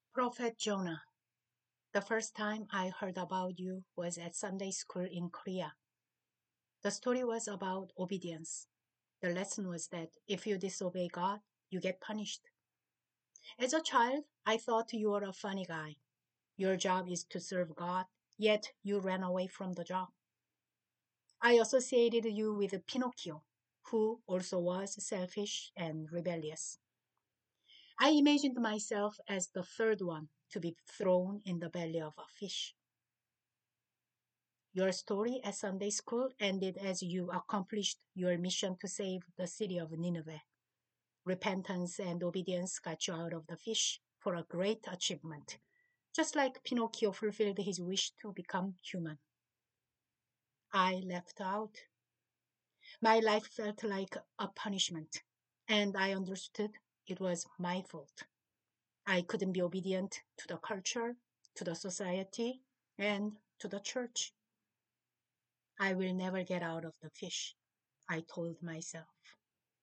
Prophet Jonah. The first time I heard about you was at Sunday school in Korea. The story was about obedience. The lesson was that if you disobey God, you get punished. As a child, I thought you were a funny guy. Your job is to serve God, yet you ran away from the job. I associated you with Pinocchio, who also was selfish and rebellious. I imagined myself as the third one to be thrown in the belly of a fish. Your story at Sunday school ended as you accomplished your mission to save the city of Nineveh. Repentance and obedience got you out of the fish for a great achievement, just like Pinocchio fulfilled his wish to become human. I left out. My life felt like a punishment, and I understood it was my fault. I couldn't be obedient to the culture, to the society, and to the church. I will never get out of the fish, I told myself.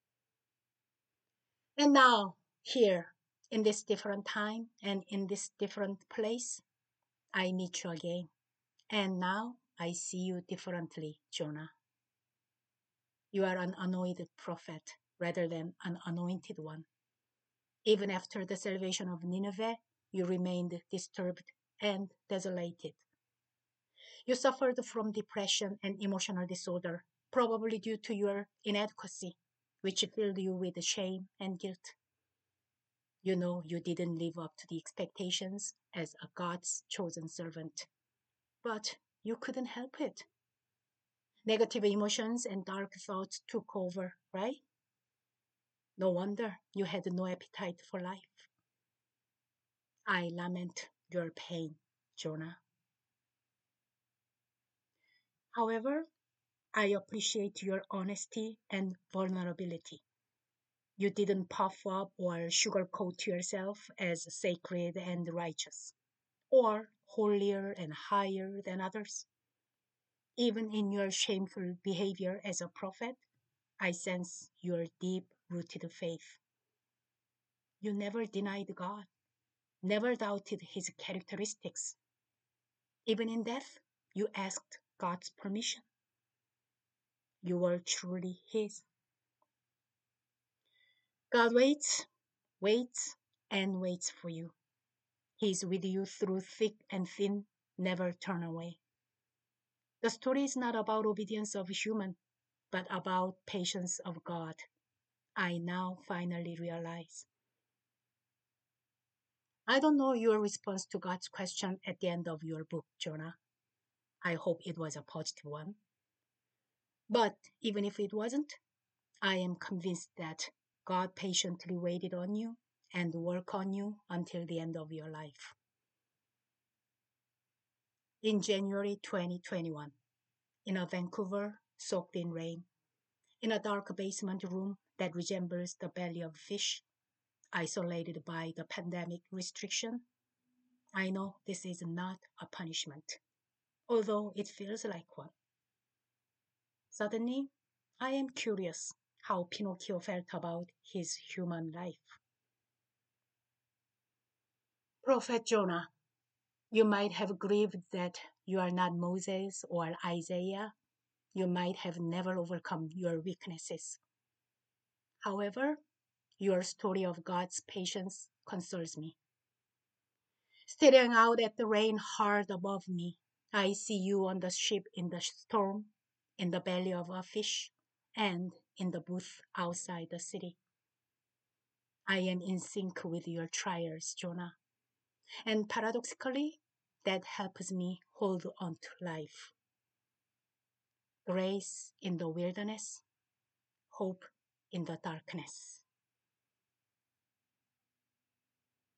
And now, here, in this different time and in this different place, I meet you again. And now I see you differently, Jonah. You are an anointed prophet rather than an anointed one. Even after the salvation of Nineveh, you remained disturbed and desolated. You suffered from depression and emotional disorder, probably due to your inadequacy, which filled you with shame and guilt. You know you didn't live up to the expectations as a God's chosen servant, but you couldn't help it. Negative emotions and dark thoughts took over, right? No wonder you had no appetite for life. I lament your pain, Jonah. However, I appreciate your honesty and vulnerability. You didn't puff up or sugarcoat yourself as sacred and righteous, or holier and higher than others. Even in your shameful behavior as a prophet, I sense your deep rooted faith. You never denied God, never doubted his characteristics. Even in death, you asked God's permission. You were truly his. God waits, and waits for you. He's with you through thick and thin, never turn away. The story is not about obedience of human, but about patience of God. I now finally realize. I don't know your response to God's question at the end of your book, Jonah. I hope it was a positive one. But even if it wasn't, I am convinced that God patiently waited on you and worked on you until the end of your life. In January 2021, in a Vancouver soaked in rain, in a dark basement room that resembles the belly of a fish, isolated by the pandemic restriction, I know this is not a punishment, although it feels like one. Suddenly, I am curious how Pinocchio felt about his human life. Prophet Jonah, you might have grieved that you are not Moses or Isaiah. You might have never overcome your weaknesses. However, your story of God's patience consoles me. Staring out at the rain hard above me, I see you on the ship in the storm, in the belly of a fish, and in the booth outside the city. I am in sync with your trials, Jonah. And paradoxically, that helps me hold on to life. Grace in the wilderness, hope in the darkness.